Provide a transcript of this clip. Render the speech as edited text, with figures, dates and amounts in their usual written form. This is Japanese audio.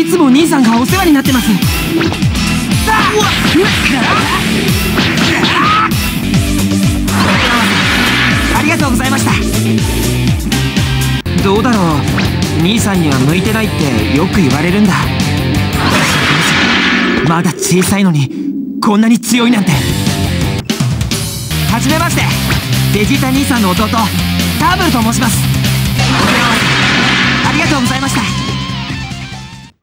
つも兄さんがお世話になってます。ありがとうございました。どうだろう、兄さんには向いてないってよく言われるんだ。まだ小さいのにこんなに強いなんて。はじめまして、ベジータ兄さんの弟ターブルと申します。ありがとうございました。